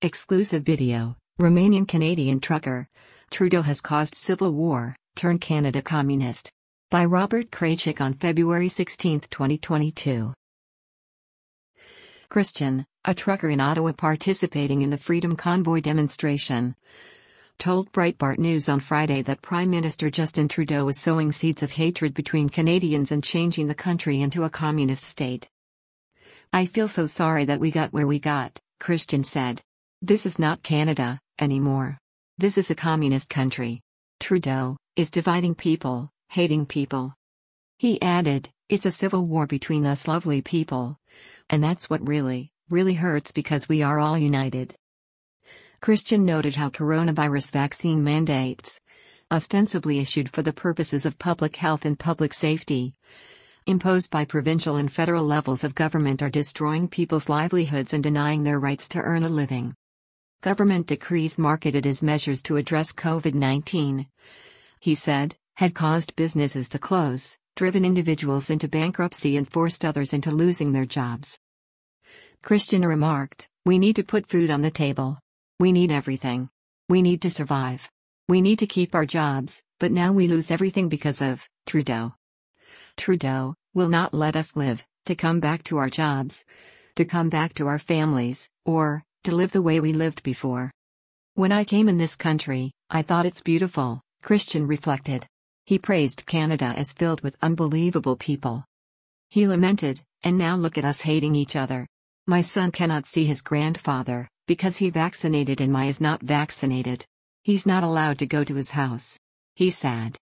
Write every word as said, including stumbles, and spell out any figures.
Exclusive video, Romanian-Canadian trucker. Trudeau has caused civil war, turned Canada communist. By Robert Kraychik on February sixteenth, twenty twenty-two. Christian, a trucker in Ottawa participating in the Freedom Convoy demonstration, told Breitbart News on Friday that Prime Minister Justin Trudeau is sowing seeds of hatred between Canadians and changing the country into a communist state. "I feel so sorry that we got where we got," Christian said. "This is not Canada anymore. This is a communist country. Trudeau is dividing people, hating people." He added, "It's a civil war between us lovely people. And that's what really, really hurts because we are all united." Christian noted how coronavirus vaccine mandates, ostensibly issued for the purposes of public health and public safety, imposed by provincial and federal levels of government, are destroying people's livelihoods and denying their rights to earn a living. Government decrees marketed as measures to address COVID nineteen, he said, had caused businesses to close, driven individuals into bankruptcy and forced others into losing their jobs. Christian remarked, "We need to put food on the table. We need everything. We need to survive. We need to keep our jobs, but now we lose everything because of Trudeau. Trudeau will not let us live, to come back to our jobs, to come back to our families, or to live the way we lived before. When I came in this country, I thought it's beautiful," Christian reflected. He praised Canada as filled with unbelievable people. He lamented, "And now look at us hating each other. My son cannot see his grandfather, because he vaccinated and my is not vaccinated. He's not allowed to go to his house. He's sad."